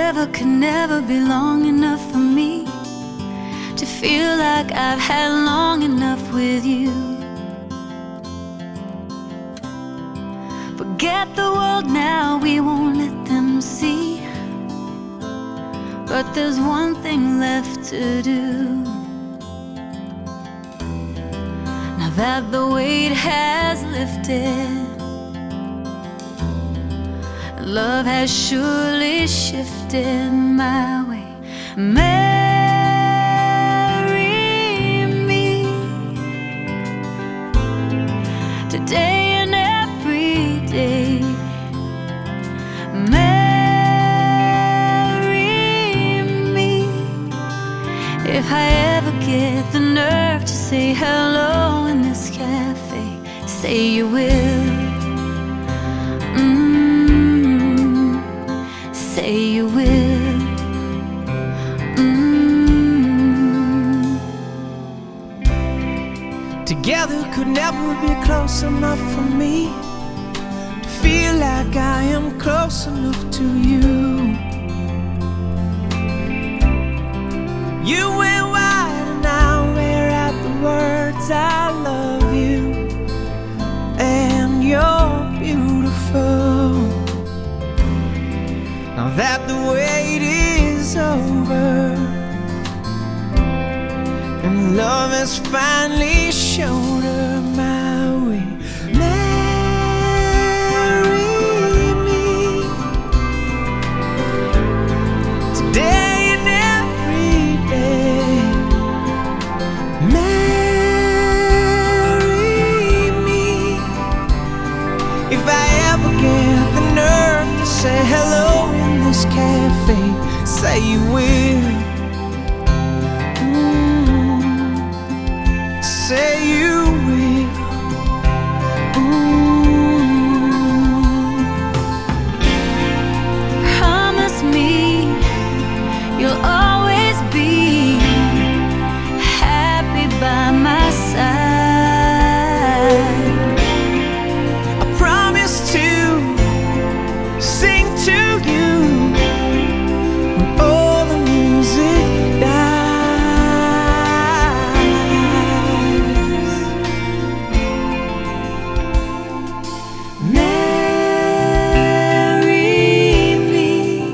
forever could never be long enough for me to feel like I've had long enough with you. Forget the world now, we won't let them see. But there's one thing left to do. Now that the weight has lifted, love has surely shifted my way. Marry me today and every day. Marry me if I ever get the nerve to say hello in this cafe. Say you will. Say you will. Together could never be close enough for me to feel like I am close enough to you. You went wide and I wear out the words I love you, and you're beautiful. Now that the wait is over and love has finally shown her my way. Marry me today and every day. Marry me if I ever get the nerve to say hello in this cafe. Say you will. Say you will. Promise me you'll always be happy by my side. I promise to sing to you when all the music dies. Marry me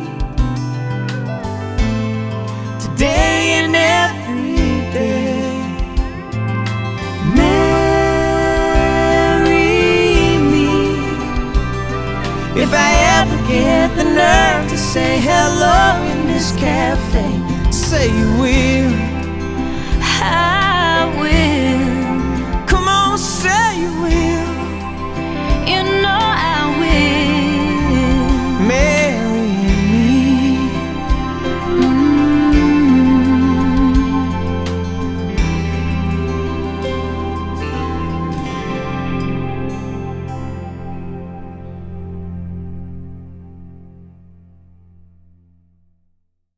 today and every day. Marry me If I ever get the nerve to say hello in this cafe. Say you will. I will. Come on, say you will.